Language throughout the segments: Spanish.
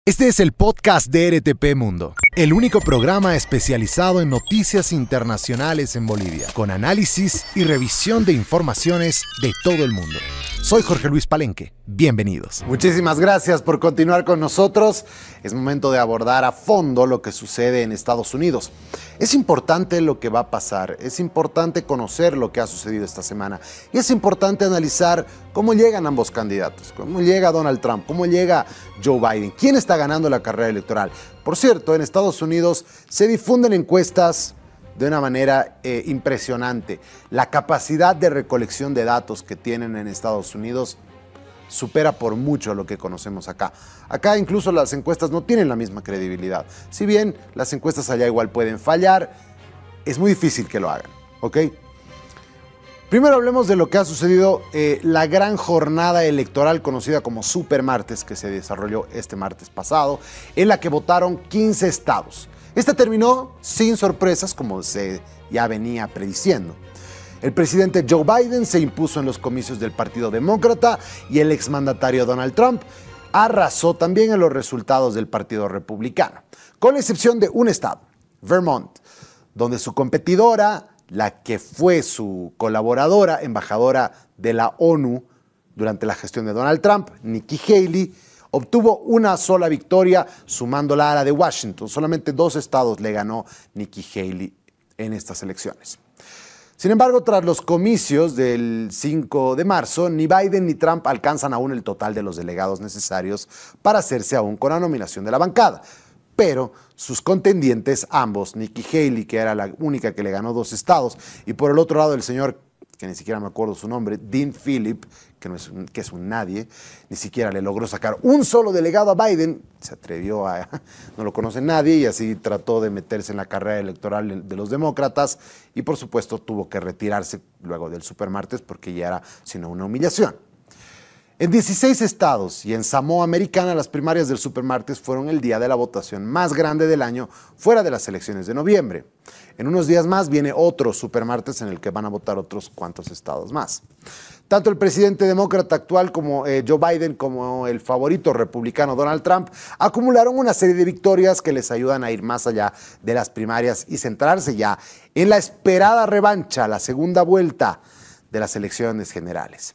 Este es el podcast de RTP Mundo, el único programa especializado en noticias internacionales en Bolivia, con análisis y revisión de informaciones de todo el mundo. Soy Jorge Luis Palenque, bienvenidos. Muchísimas gracias por continuar con nosotros. Es momento de abordar a fondo lo que sucede en Estados Unidos. Es importante lo que va a pasar, es importante conocer lo que ha sucedido esta semana y es importante analizar cómo llegan ambos candidatos, cómo llega Donald Trump, cómo llega Joe Biden, quién está ganando la carrera electoral. Por cierto, en Estados Unidos se difunden encuestas de una manera impresionante. La capacidad de recolección de datos que tienen en Estados Unidos supera por mucho lo que conocemos acá. Acá incluso las encuestas no tienen la misma credibilidad. Si bien las encuestas allá igual pueden fallar, es muy difícil que lo hagan, ¿ok? Primero hablemos de lo que ha sucedido, la gran jornada electoral conocida como Super Martes, que se desarrolló este martes pasado, en la que votaron 15 estados. Esta terminó sin sorpresas, como se ya venía prediciendo. El presidente Joe Biden se impuso en los comicios del Partido Demócrata y el exmandatario Donald Trump arrasó también en los resultados del Partido Republicano, con la excepción de un estado, Vermont, donde su competidora, la que fue su colaboradora, embajadora de la ONU durante la gestión de Donald Trump, Nikki Haley, obtuvo una sola victoria sumándola a la de Washington. Solamente 2 estados le ganó Nikki Haley en estas elecciones. Sin embargo, tras los comicios del 5 de marzo, ni Biden ni Trump alcanzan aún el total de los delegados necesarios para hacerse aún con la nominación de la bancada. Pero sus contendientes, ambos, Nikki Haley, que era la única que le ganó 2 estados, y por el otro lado el señor, que ni siquiera me acuerdo su nombre, Dean Phillip, que es un nadie, ni siquiera le logró sacar un solo delegado a Biden, se atrevió a, no lo conoce nadie, y así trató de meterse en la carrera electoral de los demócratas, y por supuesto tuvo que retirarse luego del supermartes porque ya era sino una humillación. En 16 estados y en Samoa Americana, las primarias del supermartes fueron el día de la votación más grande del año fuera de las elecciones de noviembre. En unos días más viene otro supermartes en el que van a votar otros cuantos estados más. Tanto el presidente demócrata actual como Joe Biden como el favorito republicano Donald Trump acumularon una serie de victorias que les ayudan a ir más allá de las primarias y centrarse ya en la esperada revancha, la segunda vuelta de las elecciones generales.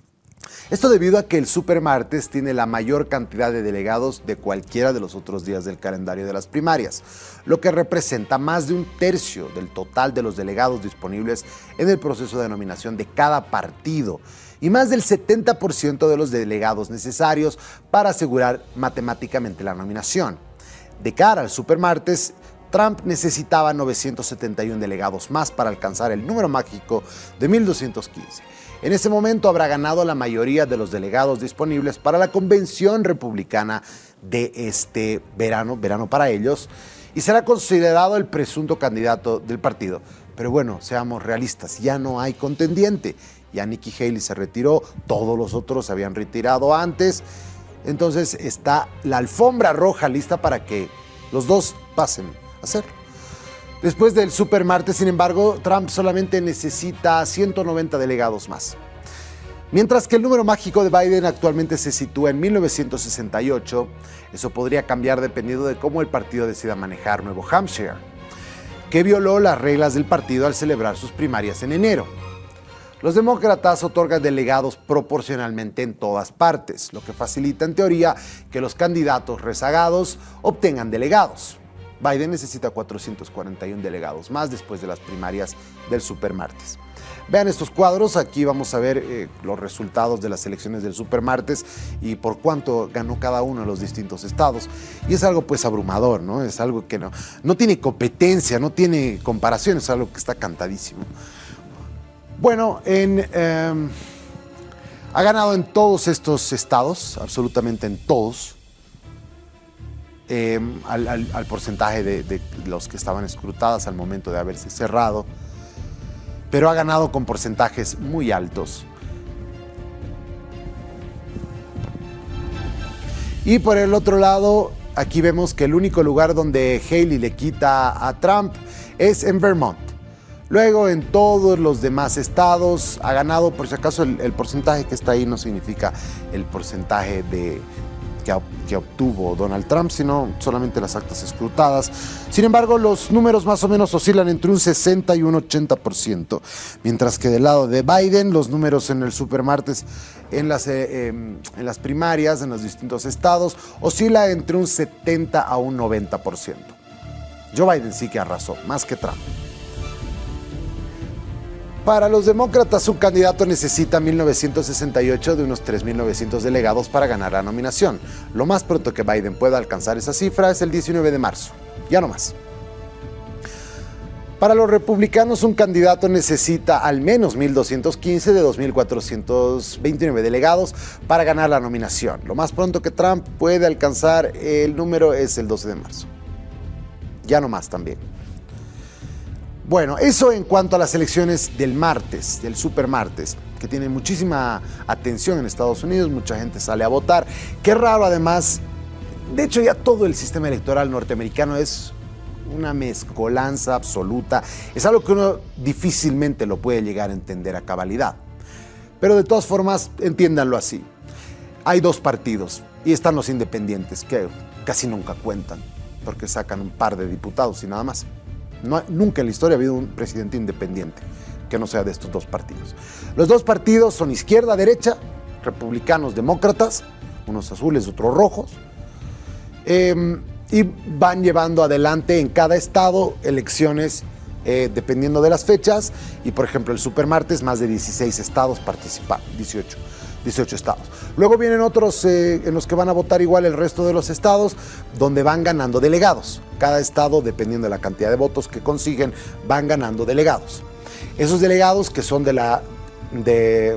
Esto debido a que el supermartes tiene la mayor cantidad de delegados de cualquiera de los otros días del calendario de las primarias, lo que representa más de 1/3 del total de los delegados disponibles en el proceso de nominación de cada partido y más del 70% de los delegados necesarios para asegurar matemáticamente la nominación. De cara al supermartes, Trump necesitaba 971 delegados más para alcanzar el número mágico de 1,215. En ese momento habrá ganado la mayoría de los delegados disponibles para la convención republicana de este verano para ellos, y será considerado el presunto candidato del partido. Pero bueno, seamos realistas, ya no hay contendiente. Ya Nikki Haley se retiró, todos los otros se habían retirado antes. Entonces está la alfombra roja lista para que los dos pasen a hacerlo. Después del supermartes, sin embargo, Trump solamente necesita 190 delegados más. Mientras que el número mágico de Biden actualmente se sitúa en 1968, eso podría cambiar dependiendo de cómo el partido decida manejar Nuevo Hampshire, que violó las reglas del partido al celebrar sus primarias en enero. Los demócratas otorgan delegados proporcionalmente en todas partes, lo que facilita en teoría que los candidatos rezagados obtengan delegados. Biden necesita 441 delegados más después de las primarias del supermartes. Vean estos cuadros, aquí vamos a ver los resultados de las elecciones del supermartes y por cuánto ganó cada uno de los distintos estados. Y es algo pues abrumador, ¿no? Es algo que no tiene competencia, no tiene comparación, es algo que está cantadísimo. Bueno, ha ganado en todos estos estados, absolutamente en todos. Al porcentaje de los que estaban escrutadas al momento de haberse cerrado, pero ha ganado con porcentajes muy altos. Y por el otro lado, aquí vemos que el único lugar donde Haley le quita a Trump es en Vermont. Luego, en todos los demás estados ha ganado, por si acaso el porcentaje que está ahí no significa el porcentaje que obtuvo Donald Trump, sino solamente las actas escrutadas. Sin embargo, los números más o menos oscilan entre un 60 y un 80%, mientras que del lado de Biden, los números en el supermartes, en las primarias, en los distintos estados, oscila entre un 70 a un 90%. Joe Biden sí que arrasó, más que Trump. Para los demócratas, un candidato necesita 1.968 de unos 3.900 delegados para ganar la nominación. Lo más pronto que Biden pueda alcanzar esa cifra es el 19 de marzo. Ya no más. Para los republicanos, un candidato necesita al menos 1.215 de 2.429 delegados para ganar la nominación. Lo más pronto que Trump puede alcanzar el número es el 12 de marzo. Ya no más también. Bueno, eso en cuanto a las elecciones del martes, del supermartes, que tienen muchísima atención en Estados Unidos, mucha gente sale a votar. Qué raro además, de hecho ya todo el sistema electoral norteamericano es una mezcolanza absoluta, es algo que uno difícilmente lo puede llegar a entender a cabalidad. Pero de todas formas, entiéndanlo así. Hay dos partidos y están los independientes, que casi nunca cuentan, porque sacan un par de diputados y nada más. Nunca en la historia ha habido un presidente independiente que no sea de estos dos partidos. Los dos partidos son izquierda-derecha, republicanos, demócratas, unos azules, otros rojos, y van llevando adelante en cada estado elecciones dependiendo de las fechas. Y por ejemplo el supermartes, más de 16 estados participan, 18 estados. Luego vienen otros en los que van a votar igual el resto de los estados, donde van ganando delegados. Cada estado, dependiendo de la cantidad de votos que consiguen, van ganando delegados. Esos delegados que son donde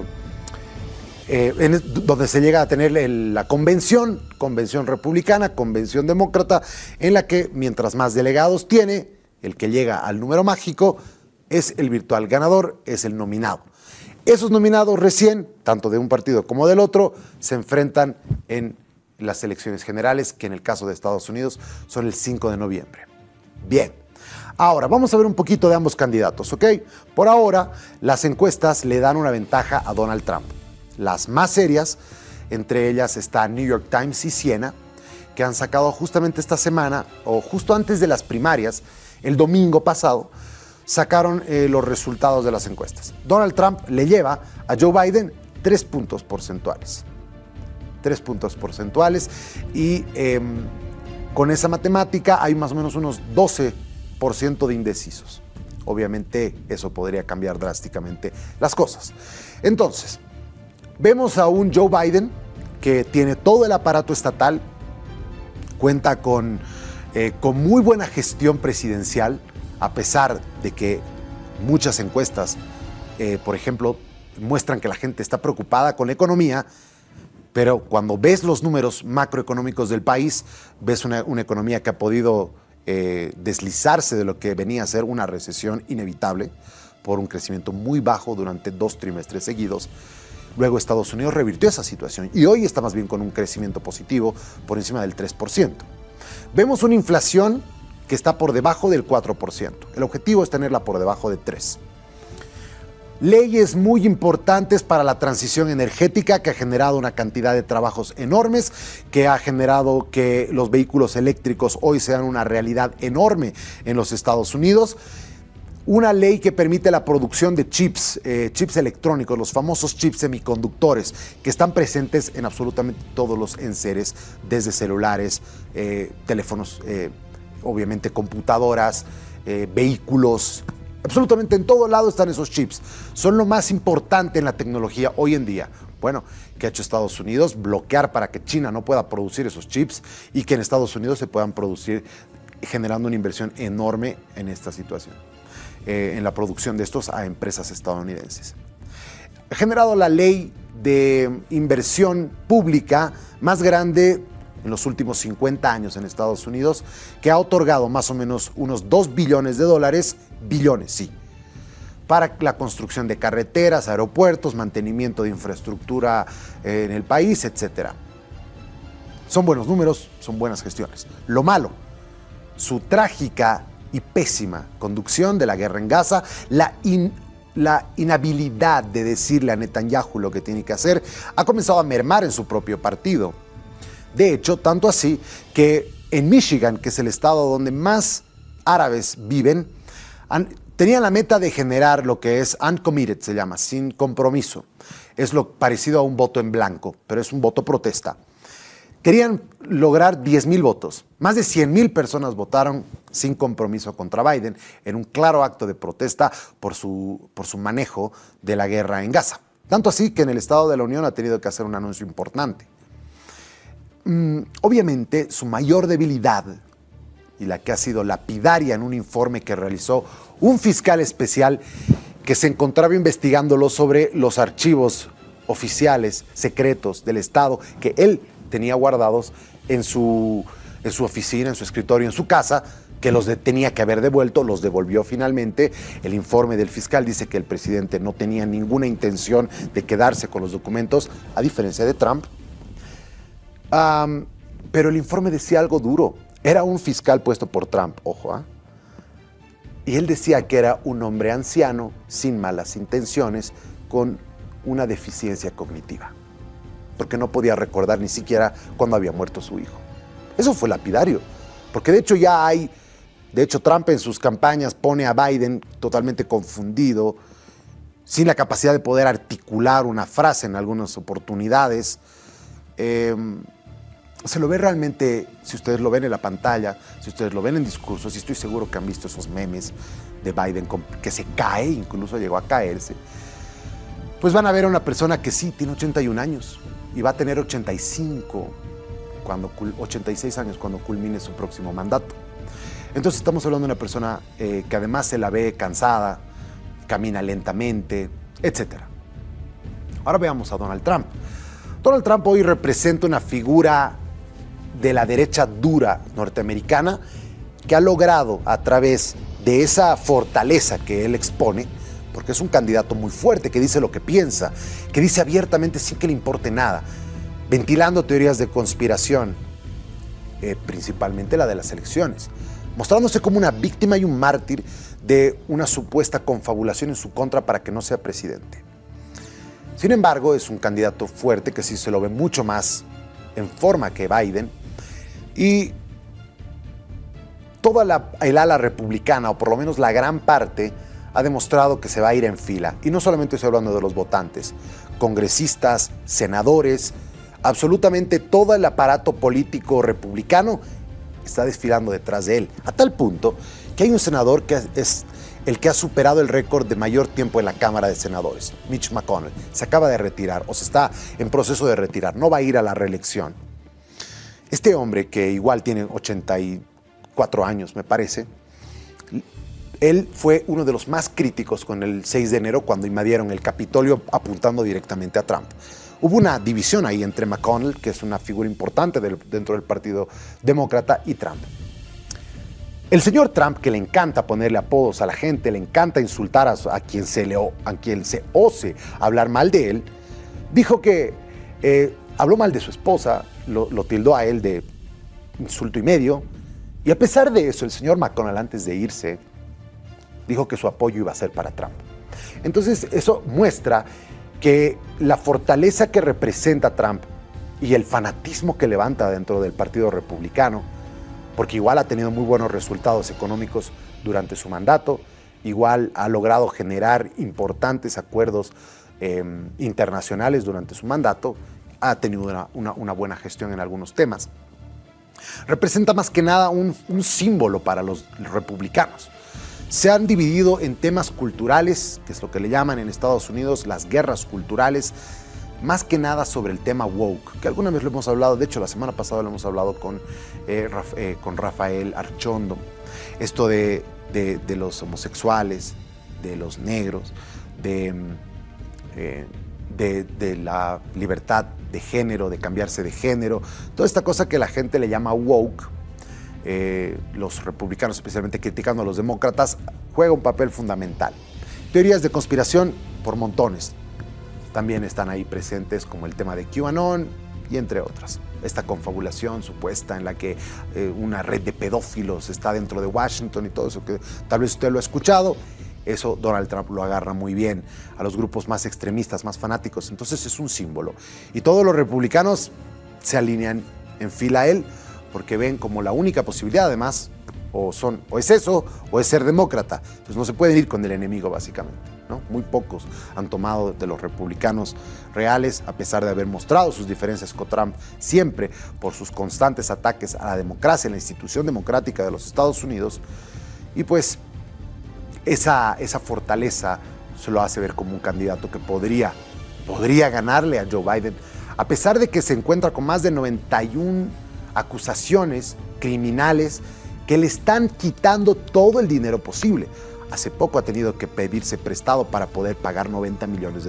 se llega a tener la convención republicana, convención demócrata, en la que mientras más delegados tiene, el que llega al número mágico es el virtual ganador, es el nominado. Esos nominados recién, tanto de un partido como del otro, se enfrentan en las elecciones generales, que en el caso de Estados Unidos son el 5 de noviembre. Bien, ahora vamos a ver un poquito de ambos candidatos, ¿ok? Por ahora, las encuestas le dan una ventaja a Donald Trump. Las más serias, entre ellas está New York Times y Siena, que han sacado justamente esta semana, o justo antes de las primarias, el domingo pasado, sacaron los resultados de las encuestas. Donald Trump le lleva a Joe Biden 3 puntos porcentuales. 3 puntos porcentuales y con esa matemática hay más o menos unos 12% de indecisos. Obviamente eso podría cambiar drásticamente las cosas. Entonces, vemos a un Joe Biden que tiene todo el aparato estatal, cuenta con muy buena gestión presidencial, a pesar de que muchas encuestas, por ejemplo, muestran que la gente está preocupada con la economía, pero cuando ves los números macroeconómicos del país, ves una economía que ha podido deslizarse de lo que venía a ser una recesión inevitable por un crecimiento muy bajo durante 2 trimestres seguidos. Luego Estados Unidos revirtió esa situación y hoy está más bien con un crecimiento positivo por encima del 3%. Vemos una inflación que está por debajo del 4%. El objetivo es tenerla por debajo de 3%. Leyes muy importantes para la transición energética que ha generado una cantidad de trabajos enormes, que ha generado que los vehículos eléctricos hoy sean una realidad enorme en los Estados Unidos. Una ley que permite la producción de chips electrónicos, los famosos chips semiconductores, que están presentes en absolutamente todos los enseres, desde celulares, teléfonos, obviamente computadoras, vehículos. Absolutamente en todo lado están esos chips. Son lo más importante en la tecnología hoy en día. Bueno, ¿qué ha hecho Estados Unidos? Bloquear para que China no pueda producir esos chips y que en Estados Unidos se puedan producir, generando una inversión enorme en esta situación, en la producción de estos a empresas estadounidenses. Ha generado la ley de inversión pública más grande en los últimos 50 años en Estados Unidos, que ha otorgado más o menos unos $2 billones, billones, sí, para la construcción de carreteras, aeropuertos, mantenimiento de infraestructura en el país, etc. Son buenos números, son buenas gestiones. Lo malo, su trágica y pésima conducción de la guerra en Gaza, la inhabilidad de decirle a Netanyahu lo que tiene que hacer, ha comenzado a mermar en su propio partido. De hecho, tanto así que en Michigan, que es el estado donde más árabes viven, tenían la meta de generar lo que es uncommitted, se llama, sin compromiso. Es lo parecido a un voto en blanco, pero es un voto protesta. Querían lograr 10,000 votos. Más de 100,000 personas votaron sin compromiso contra Biden en un claro acto de protesta por su manejo de la guerra en Gaza. Tanto así que en el Estado de la Unión ha tenido que hacer un anuncio importante. Obviamente, su mayor debilidad, y la que ha sido lapidaria en un informe que realizó un fiscal especial que se encontraba investigándolo sobre los archivos oficiales, secretos del Estado, que él tenía guardados en su oficina, en su escritorio, en su casa, que los tenía que haber devuelto, los devolvió finalmente. El informe del fiscal dice que el presidente no tenía ninguna intención de quedarse con los documentos, a diferencia de Trump. Pero el informe decía algo duro. Era un fiscal puesto por Trump, ojo, y él decía que era un hombre anciano, sin malas intenciones, con una deficiencia cognitiva, porque no podía recordar ni siquiera cuándo había muerto su hijo. Eso fue lapidario, porque de hecho Trump en sus campañas pone a Biden totalmente confundido, sin la capacidad de poder articular una frase en algunas oportunidades. Se lo ve realmente, si ustedes lo ven en la pantalla, si ustedes lo ven en discursos, y estoy seguro que han visto esos memes de Biden que se cae, incluso llegó a caerse, pues van a ver a una persona que sí, tiene 81 años y va a tener 86 años cuando culmine su próximo mandato. Entonces estamos hablando de una persona que además se la ve cansada, camina lentamente, etc. Ahora veamos a Donald Trump. Donald Trump hoy representa una figura de la derecha dura norteamericana que ha logrado, a través de esa fortaleza que él expone, porque es un candidato muy fuerte, que dice lo que piensa, que dice abiertamente sin que le importe nada, ventilando teorías de conspiración, principalmente la de las elecciones, mostrándose como una víctima y un mártir de una supuesta confabulación en su contra para que no sea presidente. Sin embargo, es un candidato fuerte que sí se lo ve mucho más en forma que Biden, y toda el ala republicana, o por lo menos la gran parte, ha demostrado que se va a ir en fila. Y no solamente estoy hablando de los votantes, congresistas, senadores, absolutamente todo el aparato político republicano está desfilando detrás de él, a tal punto que hay un senador que es el que ha superado el récord de mayor tiempo en la Cámara de Senadores, Mitch McConnell. Se acaba de retirar, o se está en proceso de retirar, no va a ir a la reelección. Este hombre, que igual tiene 84 años, me parece, él fue uno de los más críticos con el 6 de enero cuando invadieron el Capitolio apuntando directamente a Trump. Hubo una división ahí entre McConnell, que es una figura importante dentro del Partido Demócrata, y Trump. El señor Trump, que le encanta ponerle apodos a la gente, le encanta insultar a quien se ose hablar mal de él, dijo que habló mal de su esposa, lo tildó a él de insulto y medio, y a pesar de eso, el señor McConnell, antes de irse, dijo que su apoyo iba a ser para Trump. Entonces, eso muestra que la fortaleza que representa Trump y el fanatismo que levanta dentro del Partido Republicano, porque igual ha tenido muy buenos resultados económicos durante su mandato, igual ha logrado generar importantes acuerdos internacionales durante su mandato, ha tenido una buena gestión en algunos temas. Representa más que nada un símbolo para los republicanos. Se han dividido en temas culturales, que es lo que le llaman en Estados Unidos las guerras culturales, más que nada sobre el tema woke, que alguna vez lo hemos hablado, de hecho la semana pasada lo hemos hablado con Rafael Archondo, esto de los homosexuales, de los negros, de la libertad de género, de cambiarse de género, toda esta cosa que la gente le llama woke. Los republicanos, especialmente criticando a los demócratas, juega un papel fundamental. Teorías de conspiración por montones también están ahí presentes, como el tema de QAnon y entre otras. Esta confabulación supuesta en la que una red de pedófilos está dentro de Washington y todo eso, que tal vez usted lo ha escuchado. Eso Donald Trump lo agarra muy bien a los grupos más extremistas, más fanáticos. Entonces es un símbolo. Y todos los republicanos se alinean en fila a él, porque ven como la única posibilidad, además, o es eso, o es ser demócrata. Entonces no se pueden ir con el enemigo, básicamente, ¿no? Muy pocos han tomado de los republicanos reales, a pesar de haber mostrado sus diferencias con Trump siempre por sus constantes ataques a la democracia, a la institución democrática de los Estados Unidos. Y pues esa fortaleza se lo hace ver como un candidato que podría ganarle a Joe Biden, a pesar de que se encuentra con más de 91 acusaciones criminales que le están quitando todo el dinero posible. Hace poco ha tenido que pedirse prestado para poder pagar $90 millones.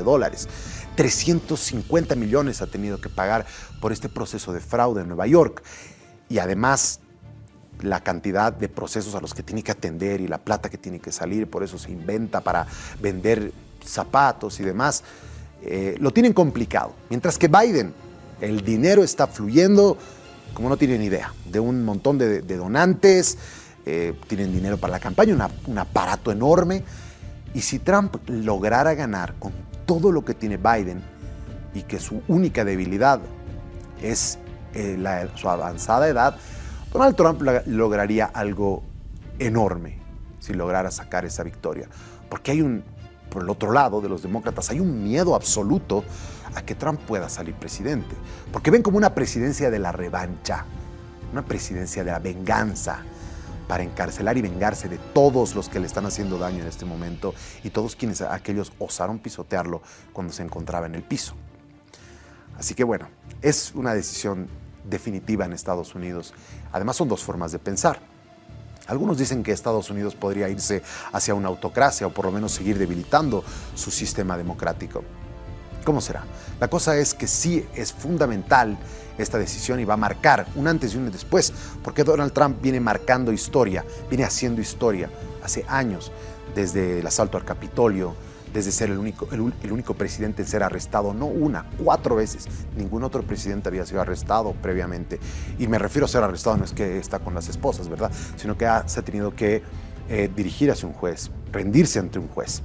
350 millones ha tenido que pagar por este proceso de fraude en Nueva York. Y además, la cantidad de procesos a los que tiene que atender y la plata que tiene que salir, por eso se inventa para vender zapatos y demás, lo tienen complicado. Mientras que Biden, el dinero está fluyendo como no tienen idea, de un montón de donantes, tienen dinero para la campaña, un aparato enorme. Y si Trump lograra ganar con todo lo que tiene Biden y que su única debilidad es su avanzada edad, Donald Trump lograría algo enorme si lograra sacar esa victoria. Porque por el otro lado de los demócratas, hay un miedo absoluto a que Trump pueda salir presidente. Porque ven como una presidencia de la revancha, una presidencia de la venganza, para encarcelar y vengarse de todos los que le están haciendo daño en este momento y todos aquellos osaron pisotearlo cuando se encontraba en el piso. Así que bueno, es una decisión definitiva en Estados Unidos. Además, son dos formas de pensar. Algunos dicen que Estados Unidos podría irse hacia una autocracia o por lo menos seguir debilitando su sistema democrático. ¿Cómo será? La cosa es que sí es fundamental esta decisión y va a marcar un antes y un después, porque Donald Trump viene marcando historia, viene haciendo historia hace años, desde el asalto al Capitolio, desde ser el único presidente en ser arrestado, no 4 veces. Ningún otro presidente había sido arrestado previamente. Y me refiero a ser arrestado, no es que está con las esposas, ¿verdad? Sino que se ha tenido que dirigir hacia un juez, rendirse ante un juez.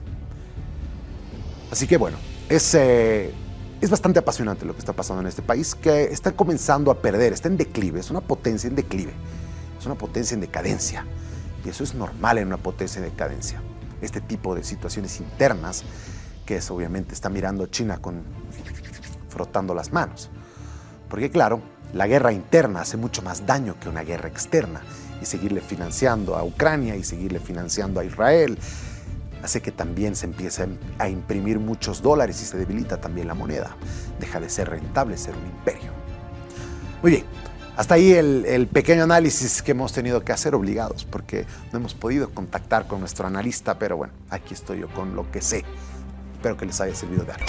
Así que bueno, es bastante apasionante lo que está pasando en este país, que está comenzando a perder, está en declive, es una potencia en declive, es una potencia en decadencia. Y eso es normal en una potencia en decadencia. Este tipo de situaciones internas, que es obviamente está mirando a China frotando las manos. Porque claro, la guerra interna hace mucho más daño que una guerra externa. Y seguirle financiando a Ucrania y seguirle financiando a Israel hace que también se empiece a imprimir muchos dólares y se debilita también la moneda. Deja de ser rentable ser un imperio. Muy bien. Hasta ahí el pequeño análisis que hemos tenido que hacer obligados, porque no hemos podido contactar con nuestro analista, pero bueno, aquí estoy yo con lo que sé. Espero que les haya servido de algo.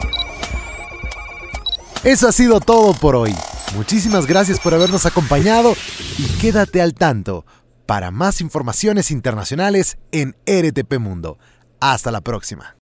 Eso ha sido todo por hoy. Muchísimas gracias por habernos acompañado y quédate al tanto para más informaciones internacionales en RTP Mundo. Hasta la próxima.